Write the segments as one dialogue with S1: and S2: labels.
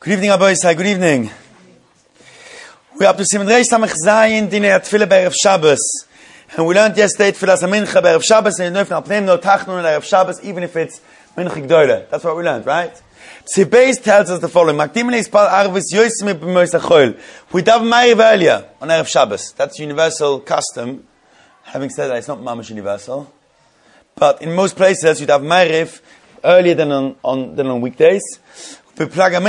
S1: Good evening, Abba Yisai. Good evening. We're up to Siman Reish Samach Zayin Dinei Tefillah B'Erev Shabbos. And we learned yesterday Tefillah Mincha B'Erev Shabbos, and you know if not no Tachnun B'Erev Shabbos, even if it's Mincha Gdola. That's what we learned, right? Tzibbeis tells us the following: Makdim Le'Ispal Arvis Yosim B'Mois HaChol. We daven Ma'ariv earlier on Erev Shabbos. That's universal custom. Having said that, it's not mamash universal, but in most places you have Ma'ariv earlier than on weekdays. From Plaga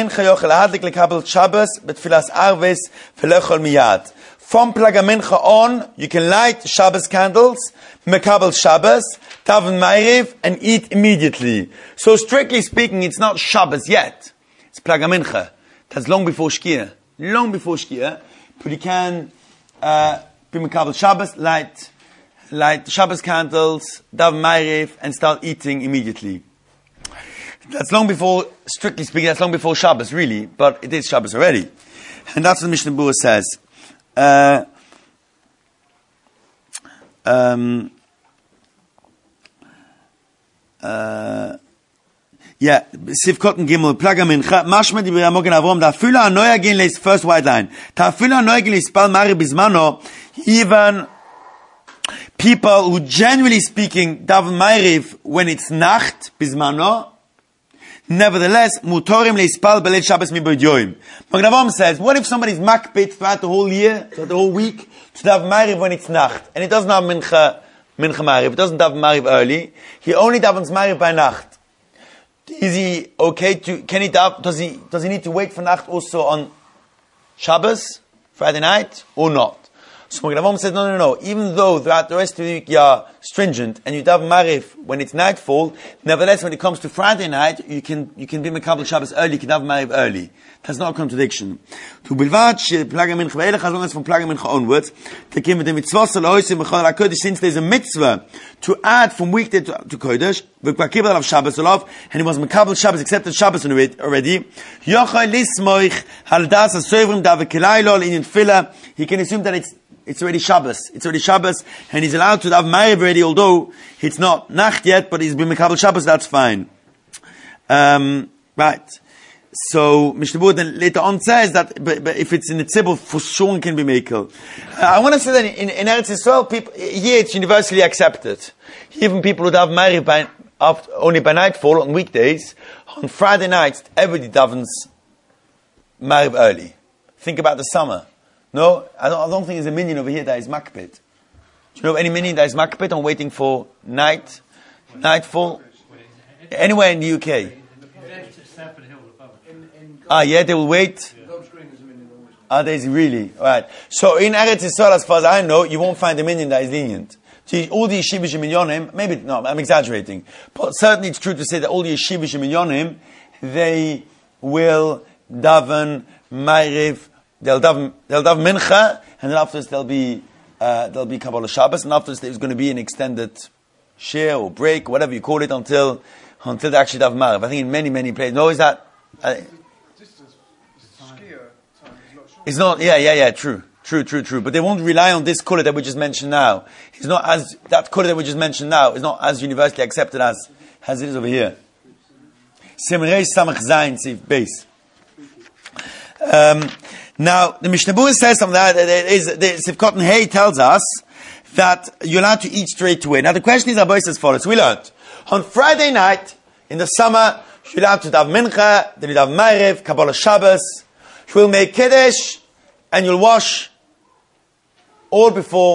S1: Mincha on, you can light Shabbos candles, mekabel Shabbos, daven Ma'ariv, and eat immediately. So strictly speaking, it's not Shabbos yet. It's Plaga Mincha. That's long before Shkia. Long before Shkia. But you can be mekabel Shabbos, light Shabbos candles, daven Ma'ariv, and start eating immediately. That's long before, strictly speaking, that's long before Shabbos, really, but it is Shabbos already. And that's what Mishnah Berurah says. Sivkot and Gimel, Plaga Mincha, Mashma di B'Ramogen Avrom, Ta'afila Anoya Gin Leis, first white line. Ta'afila Anoya Gin Leis, Pal Ma'ariv Bizmano, even people who, generally speaking, daven Ma'ariv when it's Nacht, Bizmano, nevertheless, mutorim leispal beled Shabbos mi b'od yoim. Magen Avraham says, what if somebody's makpit throughout the whole year, throughout the whole week, to have Ma'ariv when it's Nacht, and he doesn't have Mincha Ma'ariv, he doesn't have Ma'ariv early, he only davens Ma'ariv by Nacht. Is he okay to, does he need to wait for Nacht also on Shabbos, Friday night, or not? So Magen Avraham says, no. Even though throughout the rest of the week you are stringent and you daven Ma'ariv when it's nightfall, nevertheless when it comes to Friday night, you can be mekabel Shabbos early, you can daven Ma'ariv early. That's not a contradiction. To bilvad Plaga Mincha ve'elech, as long as from Plaga Mincha onwards, to give the mitzvah saloisim b'chol HaKodesh, since there's a mitzvah to add from weekday to Kodesh, v'kvakibel of Shabbos olav, and he was mekabel Shabbos, accepted Shabbos already. Yochai lismoich haldas ha'sovrim da v'kilaylo l'inyan tefillah. He can assume that it's already Shabbos. It's already Shabbos, and he's allowed to have Ma'ariv already, although it's not Nacht yet, but he's been mekabel Shabbos, that's fine. Right. So, Mishnah Berurah then later on says that, but if it's in the tzibur, for sure it can be mekel. I want to say that in Eretz Yisrael, people, here it's universally accepted. Even people who have Ma'ariv only by nightfall on weekdays, on Friday nights, everybody davens Ma'ariv early. Think about the summer. No, I don't think there's a minion over here that is makpit. Do you know any minion that is makpit on waiting for nightfall? Anywhere in the UK. Yeah, they will wait. There's really? Alright. So in Eretz Yisrael, as far as I know, you won't find a minion that is lenient. All the yeshivas minyonim, maybe, no, I'm exaggerating. But certainly it's true to say that all the yeshivas minyonim, they will daven Ma'ariv. They'll daven Mincha, and then afterwards there'll be Kabbalah Shabbos, and afterwards there's going to be an extended share or break, whatever you call it, until they actually daven Ma'ariv. I think in many places. No, is that? It's not. Yeah. True. But they won't rely on this kula that we just mentioned now. It's not as that kula that we just mentioned now is not as universally accepted as it is over here. Siman Reish Samach Zayin Sif Beis. Now, the Mishnah Berurah says something that the Sivkot and Hay tells us that you're allowed to eat straight away. Now, the question is, Abba is as follows. We learned on Friday night in the summer, you're allowed to daven Mincha, then you daven Ma'ariv, Kabbalah Shabbos. You will make Kiddush, and you'll wash all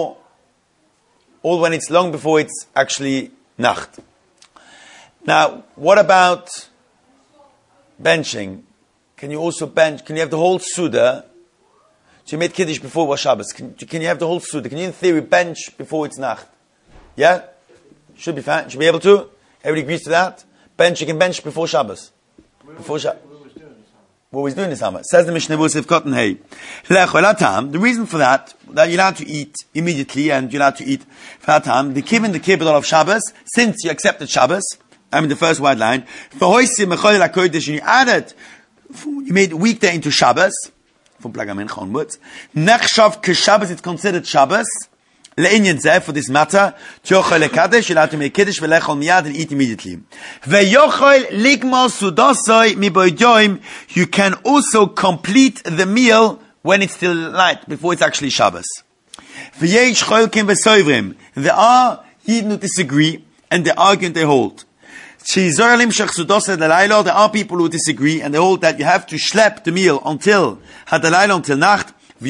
S1: when it's long before it's actually Nacht. Now, what about benching? Can you also bench? Can you have the whole Suda? So you made Kiddush before it was Shabbos. Can you have the whole Suda? Can you in theory bench before it's Nacht? Yeah? Should be fine. Should be able to? Everybody agrees to that? You can bench before Shabbos. Before Shabbos. What was doing this summer? Says the Mishnah Berurah Sivkot and Hay. The reason for that you're allowed to eat immediately and you're allowed to eat for that time, the kibbutz of Shabbos, since you accepted Shabbos, the first white line, you added, you made weekday into Shabbos, from Plaga Mincha onwards. Nechshav Shabbos, it's considered Shabbos, Le'inyan zeh, for this matter, T'yochel lekadesh, you'll have to make kiddush, ve'lechol miyad, and eat immediately. Ve'yochel ligmor sudosoi miboidoim, you can also complete the meal when it's still light, before it's actually Shabbos. V'yesh cholkim v'soivrim, there are Yidden who disagree, and they argue and they hold. There are people who disagree, and they hold that you have to schlep the meal until Hadalayla, until Nacht,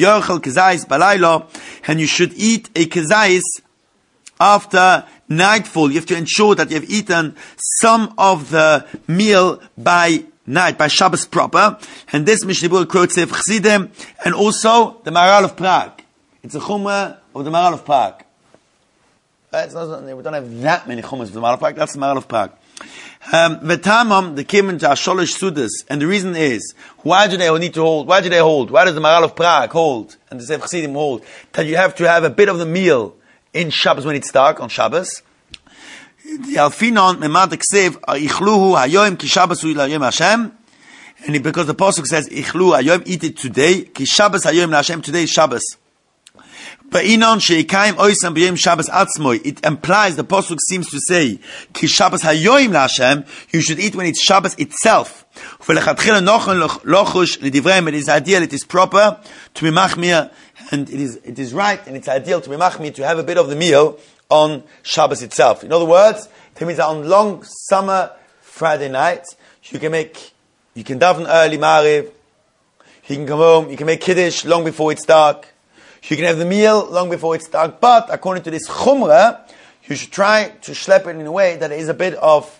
S1: and you should eat a kezais after nightfall. You have to ensure that you have eaten some of the meal by night, by Shabbos proper. And this Mishnah Berurah quotes Sefer Chassidim, and also the Maharal of Prague. It's a chumrah of the Maharal of Prague. We don't have that many chumras of the Maharal of Prague. That's the Maharal of Prague. V'tamam, the Kimen to Asholish Sudas, and the reason is, why do they need to hold? Why do they hold? Why does the Maharal of Prague hold, and the Sefer Chassidim hold, that you have to have a bit of the meal in Shabbos when it's dark, on Shabbos? The Alfinon, Memad Ksev, Ichluhu Hayoim Ki Shabbos Hu L'Yom Hashem, and because the Pasuk says, Ichlu Hayoim, eat it today, Ki Shabbos Hayoim L'Hashem, today is Shabbos. It implies, the Pasuk seems to say, Ki Shabbos hayoim la'Hashem, you should eat when it's Shabbos itself. It is ideal, it is proper to be machmir, and it is right, and it's ideal to be machmir, to have a bit of the meal on Shabbos itself. In other words, it means that on long summer Friday night, you can daven early Ma'ariv, you can come home, you can make Kiddush long before it's dark, you can have the meal long before it's dark, but according to this chumrah, you should try to schlep it in a way that there is a bit of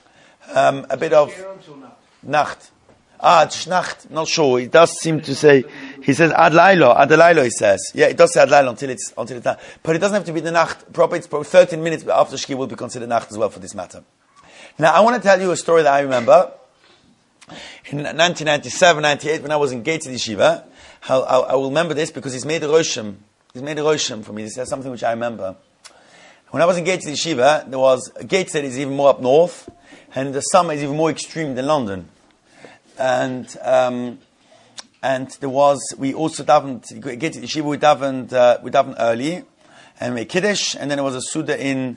S1: nacht. It's nacht, not sure. It does seem to say, he says ad lailo, he says. Yeah, it does say ad lailo until it's done. But it doesn't have to be the nacht proper, it's probably 13 minutes after Shki will be considered nacht as well for this matter. Now, I want to tell you a story that I remember. In 1997, 98, when I was in Gates Yeshiva, I will remember this because he's made a roshim. He's made a roshim for me. This is something which I remember. When I was in Gates Yeshiva, there was Gates that is even more up north, and in the summer is even more extreme than London. And there was, we also davened Gates Yeshiva. We davened early and made kiddush, and then there was a suda in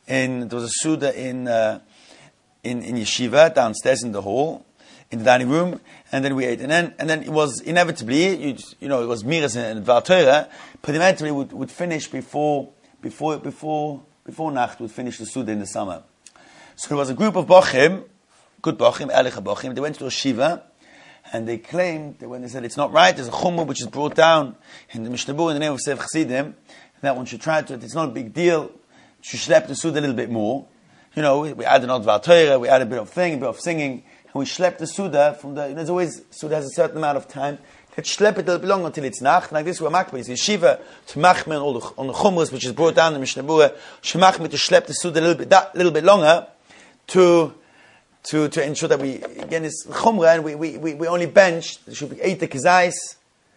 S1: yeshiva downstairs in the hall, in the dining room, and then we ate, and then it was inevitably, it was miras and Varteira, but inevitably would finish before Nacht, would finish the Suda in the summer. So there was a group of Bochim, good Bochim, Ehrliche Bochim, they went to a Shiva, and they claimed that when they said it's not right, there's a Chumrah which is brought down in the Mishnah Berurah in the name of Sefer Chassidim, that one should try to, it's not a big deal, should schlep the Suda a little bit more. We add an odd Varteira, we add a bit of singing, and we schlep the Suda from there's always, Suda has a certain amount of time. Let's schlep it a little bit longer until it's Nacht. Like this, we're makbid. It's Yeshiva to machmer on the Chumras, which is brought down in the Mishnah Berurah. Shemachmer to schlep the Suda a little bit longer to ensure that we, again, it's Chumra, and we only bench, should we eat the Kezais,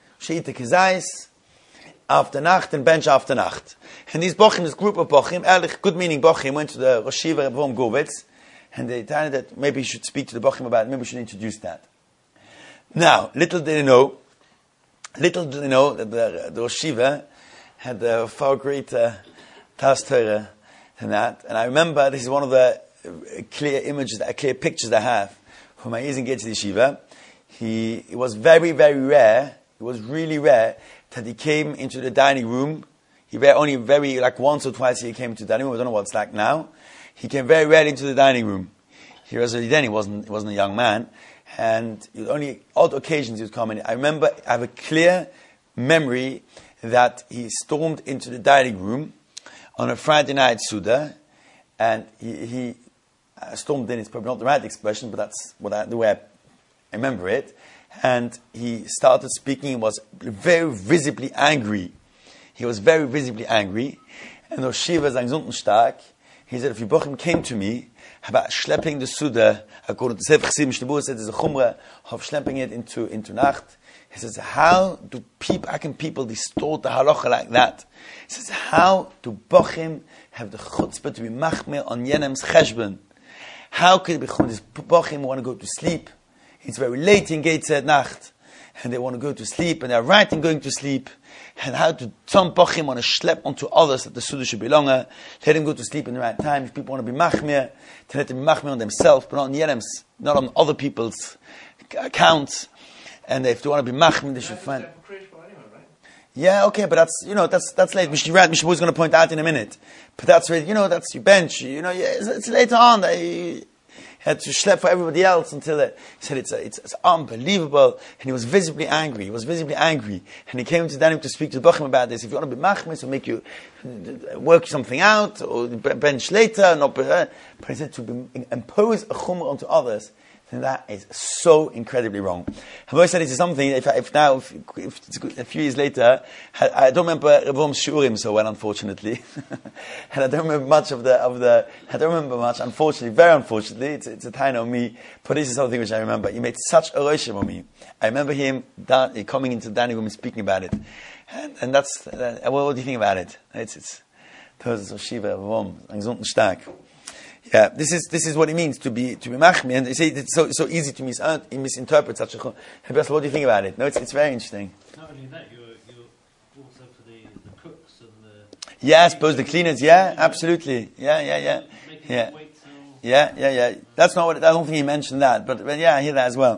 S1: after Nacht, and bench after Nacht. And these Bochim, this group of Bochim, ehrlich, good meaning Bochim, went to the Rosh Yeshiva Rebbe Govitz, and they told that maybe you should speak to the Bochim about it, maybe we should introduce that. Now, little did they know that the Rosh Yeshiva had a far greater Tas Torah than that. And I remember, this is one of the clear pictures I have from my years in Gates Yeshiva. It was very, very rare, it was really rare, that he came into the dining room. Only once or twice he came to the dining room. I don't know what it's like now. He came very rarely into the dining room. He wasn't a young man, and only odd occasions he would come in. I remember, I have a clear memory that he stormed into the dining room on a Friday night Suda, and he stormed in. It's probably not the right expression, but that's the way I remember it. And he started speaking. He was very visibly angry. And Rosh Yeshiva sang Sonntagstark. He said, if you Bochim came to me about schlepping the Suda, according to Sefer Chassidim, Mishnah Berurah said there's a chumrah of schlepping it into Nacht. He says, how can people distort the halacha like that? He says, how do Bochim have the chutzpah to be machmir on Yenem's cheshbon? How could it be this Bochim want to go to sleep? It's very late in Gates at Nacht. and they want to go to sleep, and they're right in going to sleep, and how to, some Bochim want to schlep onto others that the Suda should be longer, let them go to sleep in the right time. If people want to be machmir, to let them be machmir on themselves, but not on Yelem's, not on other people's accounts. And if they want to be machmir, they should find... Yeah, okay, but that's late. Mishnah was going to point out in a minute. But that's where, that's your bench. It's later on. They had to schlep for everybody else until he said it's unbelievable. And he was visibly angry. And he came to Danim to speak to the Bochum about this. If you want to be machmis, we'll make you work something out, or bench later. But he said to impose a chumrah onto others, and that is so incredibly wrong. I've always said this is something, if it's a few years later, I don't remember Ravom's Shurim so well, unfortunately. And I don't remember much unfortunately, very unfortunately, it's a time on me, but this is something which I remember. He made such a roshim on me. I remember him coming into the dining room and speaking about it. And that's, what do you think about it? It's Shiva, Ravom, Angzunten Stark. Yeah, this is what it means to be machmi, and they say it's so easy to misinterpret such a chum. What do you think about it? No, it's very interesting.
S2: Not only that, you're also for the cooks and the...
S1: Yeah, I suppose the cleaners, yeah, absolutely. Yeah. That's not what, I don't think he mentioned that, but yeah, I hear that as well.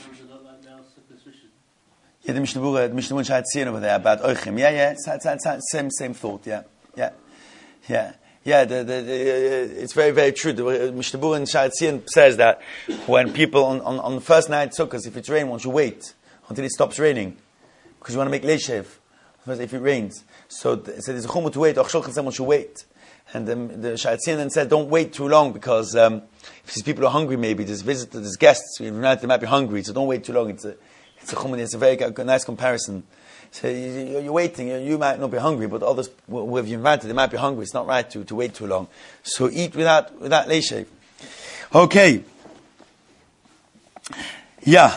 S1: Yeah, the Mishnah Wunsch I had seen over there about Oichim. Yeah, it's same thought, yeah. Yeah, it's very, very true. The Mishnah Burin Sha'atzian says that when people on the first night Sukkot, if it's raining, one should wait until it stops raining, because you want to make leishev if it rains. So there's a chumah to wait. Someone should wait. And the Sha'atzian then said, don't wait too long, because if these people are hungry, maybe there's visitors, there's guests, they might be hungry, so don't wait too long. It's a chumah. It's a very nice comparison. So you're waiting, you might not be hungry, but others who have you invited, they might be hungry. It's not right to wait too long. So eat without leishev. Okay. Yeah.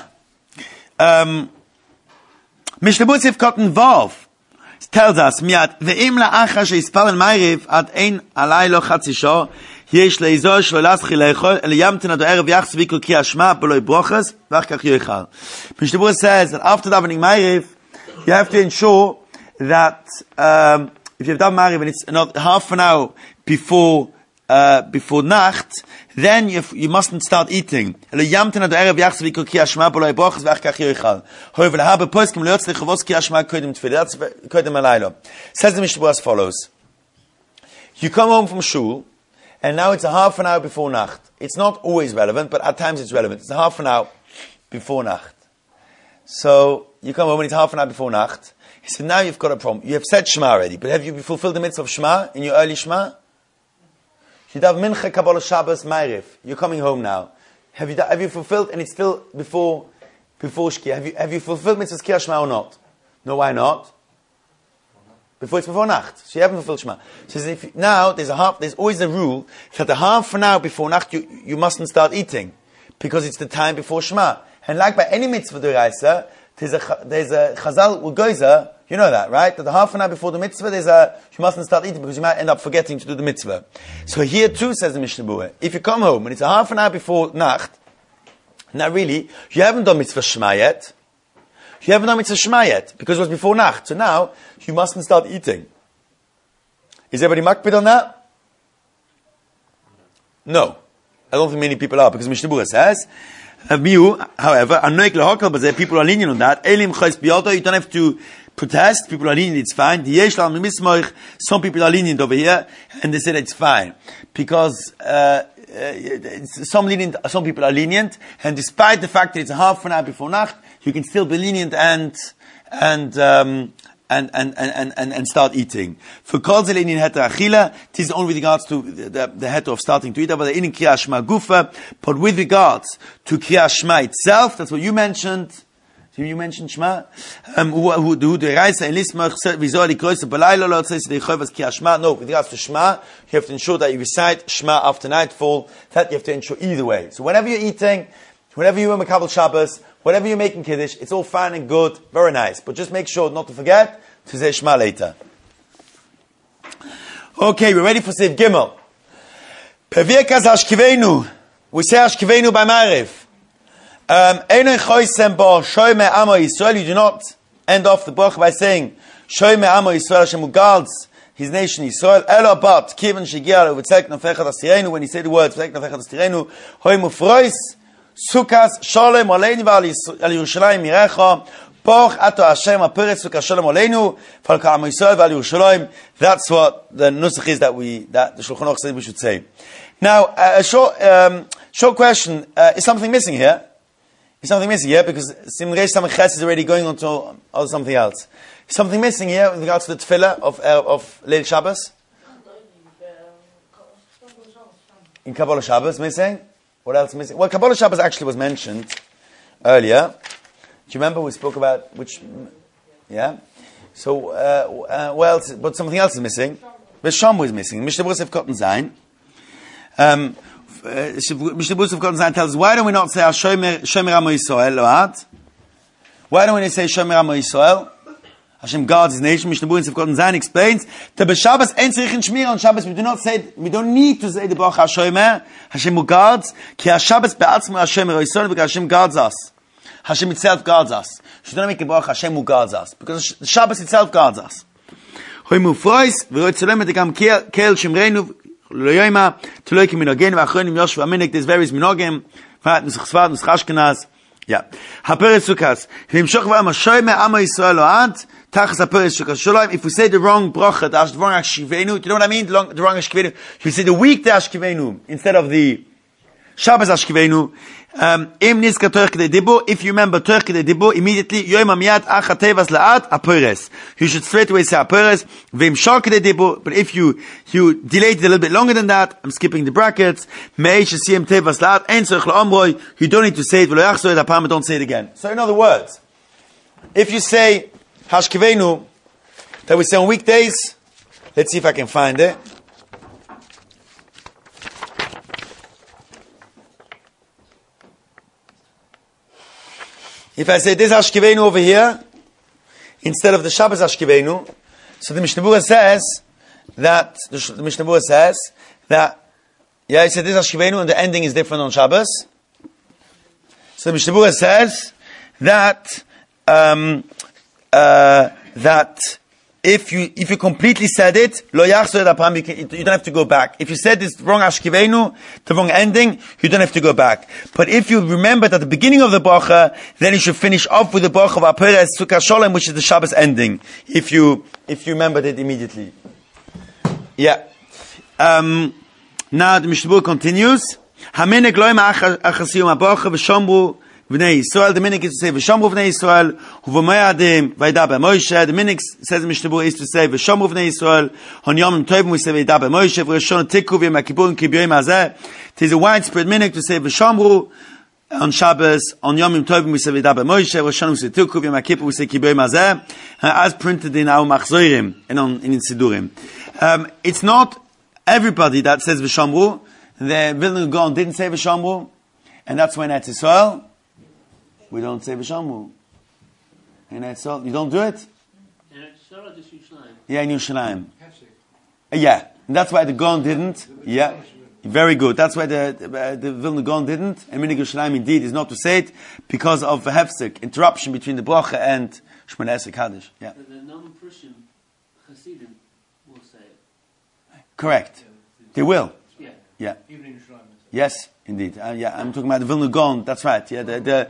S1: Mishnah Butzif Kotten Vav tells us, Miat, ve'im la'acha she'ispal al-ma'ariv ad ein alaylo chatzi shor, yesh le'izor shlo laschi le'echol, el'yamtin ad ha'erev yachs vikol ki hashma, b'loi brochas, v'ach kach yoichal. Mishnah Butzif says that after davening ma'ariv, you have to ensure that if you've done Mariv and it's another half an hour before Nacht, then you mustn't start eating. However, the says the Mishnah as follows. You come home from shul, and now it's a half an hour before Nacht. It's not always relevant, but at times it's relevant. It's a half an hour before Nacht. So, you come home and it's half an hour before Nacht. He said, now you've got a problem. You have said Shema already, but have you fulfilled the mitzvah of Shema in your early Shema? You have Mincha, Kabbalah, Shabbos, Ma'ariv. You're coming home now. Have you fulfilled, and it's still before Shkia. Have you fulfilled mitzvah Shkia Shema or not? No, why not? Before Nacht. So you haven't fulfilled Shema. So now there's always a rule that a half an hour before Nacht you mustn't start eating, because it's the time before Shema. And like by any mitzvah d'oraisa, there's a chazal u'goiza, you know that, right? That the half an hour before the mitzvah, you mustn't start eating, because you might end up forgetting to do the mitzvah. So here too, says the Mishnah Berurah, if you come home and it's a half an hour before Nacht, now really, you haven't done mitzvah Shema yet. Because it was before Nacht. So now, you mustn't start eating. Is everybody makpid on that? No. I don't think many people are, because Mishnah Berurah says, however, people are lenient on that. You don't have to protest. People are lenient, it's fine. Some people are lenient over here, and they say that it's fine. Because some people are lenient, and despite the fact that it's a half an hour before Nacht, you can still be lenient and start eating. For kol ze leinin heter achila, it is only with regards to the heter of starting to eat, but in Kriyas Shema gufa. But with regards to Kriyas Shema itself, that's what you mentioned. You mentioned Shema. Who the reisa in lismach v'zor likroisa b'laylo lo tzes deichovas Kriyas Shema. No, with regards to Shema, you have to ensure that you recite Shema after nightfall. That you have to ensure either way. So whenever you're eating, whenever you're in Makabel Shabbos, whatever you're making Kiddush, it's all fine and good, very nice. But just make sure not to forget to say Shema later. Okay, we're ready for Seif Gimel. Pevirkas Hashkivenu. We say Hashkivenu by Ma'ariv. Einoi choisem bo shoyme amo Yisrael. You do not end off the bracha by saying shoyme amo Yisrael Hashem who guards his nation Yisrael. Elo but kiven shegiah uvetzek nafechad astirenu. When he said the words uvetzek nafechad astirenu, hoy mufrois sukas shalom aleinu v'al Yerushalayim mirecha. Boch ato Hashem aperetz sukas shalom aleinu v'al ka'am Yisrael v'al Yerushalayim. That's what the nusach is that the Shulchan Aruch said we should say. Now, a short question: is something missing here? Is something missing here? Because Sim Reish Samach Ches is already going on to something else. Is something missing here with regards to the tefillah of Leil Shabbos? In Kabbalah Shabbos, missing? What else missing? Well, Kabbalah Shabbos actually was mentioned earlier. Do you remember we spoke about which? Yeah. So, what else? But something else is missing. Veshamu is missing. Mishnah Berurah Sif Kotten Zayin. Mishnah Berurah Sif Kotten Zayin tells us, why don't we not say Shomer Amo Yisrael? Loat? Why don't we say Shomer Amo Yisrael? Hashem guards his nation. Mishnah Berurah Sif Kotten Zayin explains that b'Shabbos ein tzrichen shmira. On Shabbos we don't need to say the bracha Shomer. Hashem who guards. Ki Shabbos be'atzmo Hashem Yisrael, because Hashem guards us. Hashem itself guards us. We don't make a bracha Hashem who guards us, because the Shabbos itself guards us. Hoy mufrois v'roy tzolem etikam kel shemreinu loyoyma tloy ki minogen v'achronim yosh v'aminik. There's various minogim. Vat nusach Sfard nusach Ashkenaz. Yeah. Haperes sukas v'imshoch v'am hashoyme amo Yisrael lo'ad tachas haperes sukas sholem. If we say the wrong bracha, the wrong hashkivenu, you know what I mean? The wrong hashkivenu. If we say the weekday hashkivenu instead of the Shabbos hashkivenu. If you remember Turkey the Dibu, immediately you should straight away say Aperes. But if you delayed it a little bit longer than that, I'm skipping the brackets. You don't need to say it. Don't say it again. So in other words, if you say Hashkivenu that we say on weekdays, let's see if I can find it. If I say this Hashkivenu over here, instead of the Shabbos Hashkivenu, so the Mishnah Berurah says that, yeah, he said this Hashkivenu and the ending is different on Shabbos. So the Mishnah Berurah says that, that if you completely said it, lo yachzor apam, you don't have to go back. If you said this wrong Hashkivenu, the wrong ending, you don't have to go back. But if you remembered at the beginning of the bracha, then you should finish off with the bracha of Aperes Sukkah Sholem, which is the Shabbos ending. If you remembered it immediately. Yeah. Now the Mishnah Berurah continues. Haminik loim achasiyum abracha v'shomru V'nei Yisrael. The minik is to say V'shomru V'nei Yisrael U'v'moyadim V'yidabeh Moshe. The minik, says the Mishnah Berurah, is to say V'shomru V'nei Yisrael On Yomim Tovim we say V'yidabeh Moshe V'rishon Tikku V'yom HaKippurim Ki B'yom Hazeh. It is a widespread minik to say V'shomru on Shabbos. On Yomim Tovim we say V'yidabeh Moshe V'rishon we say Tikku V'yom HaKippurim we say Ki B'yom Hazeh, as printed in our Machzorim and in Sidurim. It's not everybody that says V'shomru. The Vilna Gaon didn't say V'shomru, and that's when Eretz Yisrael we don't say V'shomru. In Eretz Yisrael, you don't do it?
S2: In Eretz Yisrael or just Yerushalayim?
S1: Yeah, in Yerushalayim. Yeah, and that's why the Gaon didn't. Yeah, very good. That's why the Vilna Gaon didn't. And Minig Yerushalayim indeed is not to say it because of the hefsek, interruption between the bracha and Shmoneh Esrei Kaddish. Yeah.
S2: The non-Prussian Hasidim will say it.
S1: Correct. They will.
S2: Yeah.
S1: Yeah.
S2: Even in Yerushalayim.
S1: Yes, indeed. Yeah, I'm talking about the Vilna Gaon. That's right. Yeah, the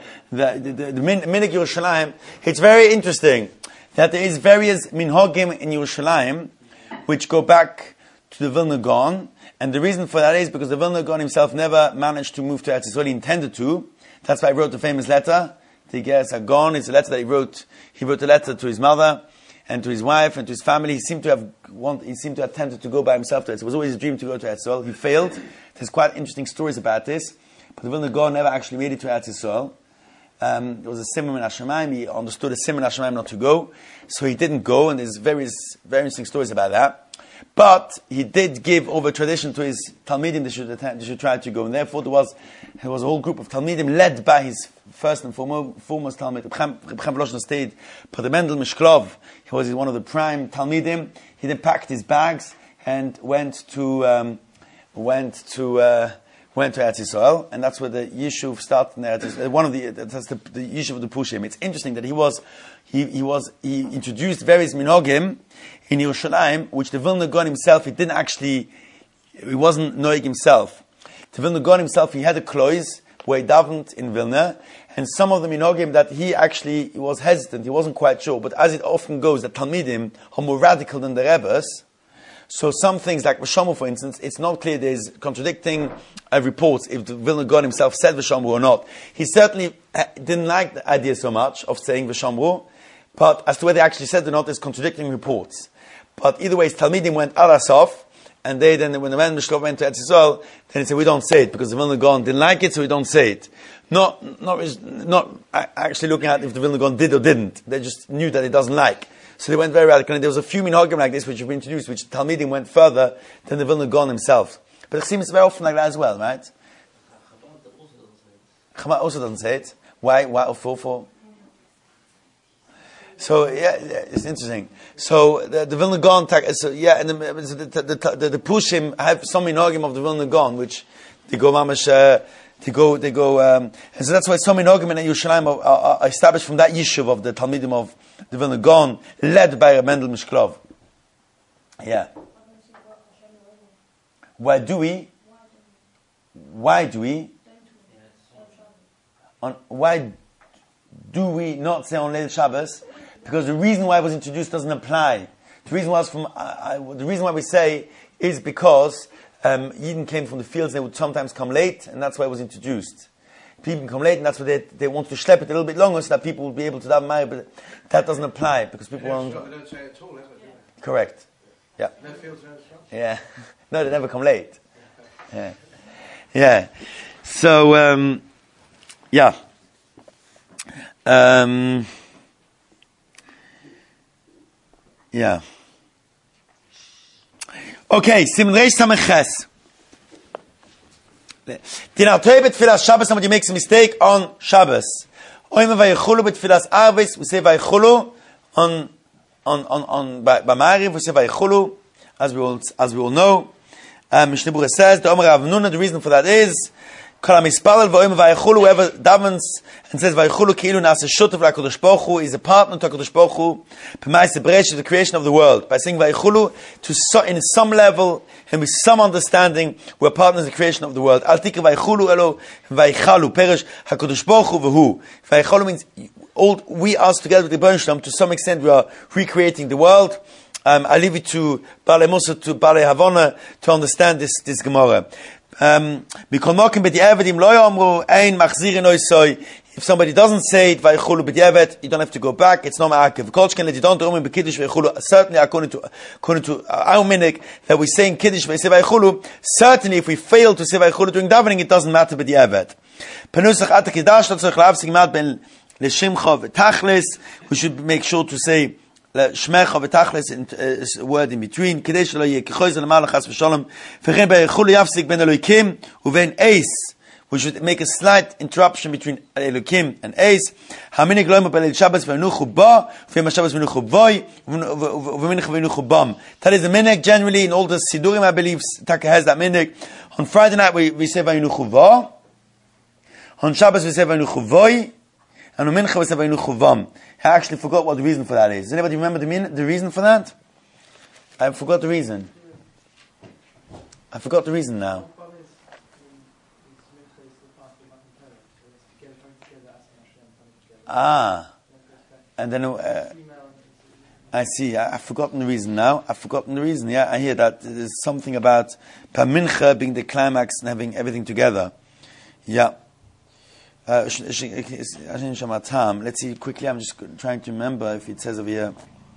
S1: Minig Yerushalayim. It's very interesting that there is various minhagim in Yerushalayim which go back to the Vilna Gaon, and the reason for that is because the Vilna Gaon himself never managed to move to Eretz Yisrael. He intended to. That's why he wrote the famous letter. Tigeres HaGaon. It's a letter that he wrote. He wrote a letter to his mother and to his wife and to his family. He seemed to have attempted to go by himself to Eretz Yisrael. It was always his dream to go to Eretz Yisrael. He failed. There's quite interesting stories about this. But the Vilna Gaon never actually made it to Eretz Yisrael. There was a simon min Hashemayim. He understood a simon min Hashemayim not to go, so he didn't go. And there's very interesting stories about that. But he did give over tradition to his Talmidim. They should try to go, and therefore there was a whole group of Talmidim led by his first and foremost Talmid. Reb Chaim Volozhin stayed per the Mendel Mishklov. He was one of the prime Talmidim. He then packed his bags and went to went to Eretz Yisrael, and that's where the Yishuv started in Eretz Yisrael. One of that's the Yishuv of the Pushim. It's interesting that he introduced various minhagim in Yerushalayim, which the Vilna Gaon himself, he wasn't noig himself. The Vilna Gaon himself, he had a klois where he davened in Vilna, and some of the minhagim that he was hesitant, he wasn't quite sure, but as it often goes, the Talmidim are more radical than the Rebbes. So some things like V'shamru, for instance, it's not clear there's contradicting reports if the Vilna Gaon himself said V'shamru or not. He certainly didn't like the idea so much of saying V'shamru, but as to whether he actually said it or not, there's contradicting reports. But either way, his Talmidim went Arasov, and when the man Mishlof went to Eretz Yisrael, then he said, we don't say it, because the Vilna Gaon didn't like it, so we don't say it. Not actually looking at if the Vilna Gaon did or didn't. They just knew that he doesn't like. So they went very radical, and there was a few minhagim like this which have been introduced, which Talmidim went further than the Vilna Gaon himself. But it seems very often like that as well, right? Chabad also doesn't say it. Why? Why? For? So yeah, it's interesting. So the Vilna Gaon, and the Pushim have some minhagim of the Vilna Gaon, which they go mamash. And so that's why some minhagim in Yerushalayim are established from that yishuv of the Talmidim of the Vilna Gaon, led by Mendel Mishklov. Yeah. Why do we not say on Leil Shabbos? Because the reason why it was introduced doesn't apply. The reason why we say is because Yidden came from the fields, they would sometimes come late, and that's why it was introduced. People come late, and that's why they want to schlep it a little bit longer so that people will be able to daven Ma'ariv, but that doesn't apply, because people won't...
S3: They don't say it at all, ever, do they?
S1: Correct. Yeah.
S3: No fields, no strong?
S1: Yeah. No, they never come late. Yeah. Yeah. So, yeah. Yeah. Okay, Siman Reish Samech Ches. Din Artoy b'Tfilas Shabbos, somebody makes a mistake on Shabbos. Oime vayechulu b'Tfilas Arvis, we say vayechulu on Ma'ariv, we say vayechulu, as we all know. Mishnah Berurah says, the Omer Rav Nuna, the reason for that is, Kol HaMispalel v'oime vayechulu, whoever davens and says vayechulu keilu na'aseh shutav l'HaKadosh Baruch Hu, is a partner to HaKadosh Baruch Hu, b'ma'aseh Bereshit, the creation of the world. By saying vayechulu, in some level and with some understanding, we're partners in the creation of the world. Al tikra vayechulu elo vayechalu, perish HaKadosh Baruch Hu v'hu. Vayechalu means we us together with the Rebbeinu Shalom, to some extent we are recreating the world. I leave it to Balei Musa, to Balei Havana to understand this Gemara. If somebody doesn't say it, you don't have to go back. It's not ma'akev. Certainly, according to our minhag, that we say in Kiddush, certainly if we fail to say vaychulu during davening, it doesn't matter we should make sure to say Shmecha v'tachlis, a word in between. Kedei shelo yeh kichoyz l'malach chas v'shalom. V'chein b'chulu yafsik ben Elokim uven eis. We should make a slight interruption between Elokim and eis. Haminig loyim b'leil Shabbos v'nuchu ba, v'yom Shabbos v'nuchu boy, v'minich v'nuchu bam. That is the minhag generally in all the Sidurim, I believe. Taka has that minhag. On Friday night we say v'nuchu ba. On Shabbos we say v'nuchu boy. And I actually forgot what the reason for that is. Does anybody remember the reason for that? I forgot the reason. I forgot the reason now. And then I see. I've forgotten the reason now. Yeah, I hear that there's something about Pamincha being the climax and having everything together. Yeah. Let's see quickly. I'm just trying to remember if it says over here.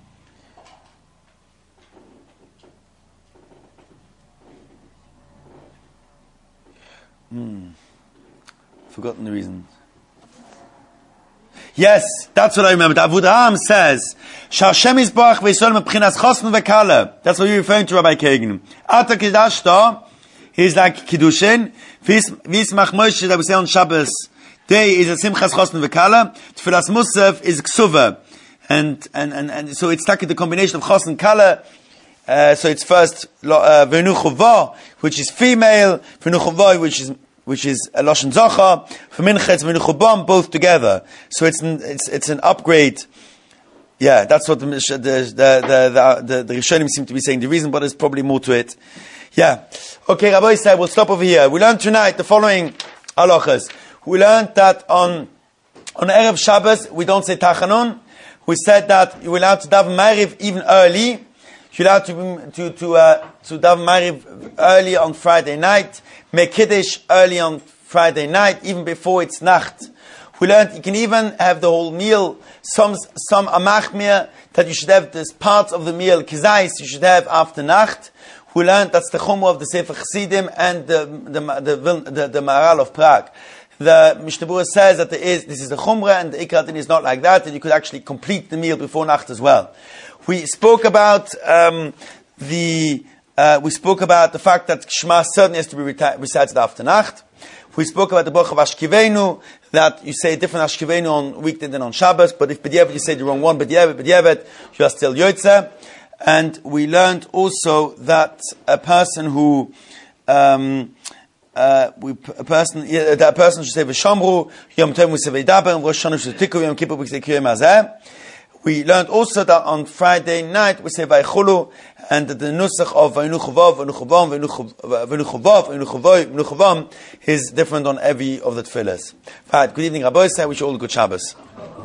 S1: Forgotten the reason. Yes, that's what I remember. Avraham says, "Shashem Yisbarach v'Yisrael mebchinas chosn v'kala." That's what you're referring to, Rabbi Kagan. Ata Kiddushta is like Kiddushin. V'Yismach Moshe that we say on Shabbos. Day is a Simchas Chosn v'Kala. Tfilas Musaf is Ksuva. And so it's like the combination of Chosn and Kala. So it's first V'nu Chuvah, which is female, V'nu Chuvah, which is which is a Lashon Zocha, for Mincha it's Menucha Bom, both together. So it's an upgrade. Yeah, that's what the Rishonim seem to be saying. The reason, but there's probably more to it. Yeah. Okay, Rabbi said, we'll stop over here. We learned tonight the following halachas. We learned that on Erev Shabbos, we don't say Tachanun. We said that you're allowed to daven Ma'ariv even early. You're allowed to daven Ma'ariv early on Friday night. Make Kiddush early on Friday night, even before it's Nacht. We learned you can even have the whole meal. Some amachmir that you should have this parts of the meal kizais you should have after Nacht. We learned that's the chumrah of the Sefer Chassidim and the Maharal of Prague. The Mishnah Berurah says that this is the chumrah and the Ikar Din is not like that, and you could actually complete the meal before Nacht as well. We spoke about the fact that Shema certainly has to be recited after Nacht. We spoke about the Bracha of Ashkivenu, that you say different Ashkivenu on weekday than on Shabbos, but if B'diavad you say the wrong one, B'diavad, you are still Yotze. And we learned also that a person who, that person should say V'shamru, Yom Tov we say V'daber, and Rosh Hashanah should say Tikkuv, Yom Kippur we say Kirei Mazeh. We learned also that on Friday night we say Vaychulu, and that the nusach of Vaynuchavav is different on every of the tefillahs. Right, good evening, Rabbi. I wish you all a good Shabbos.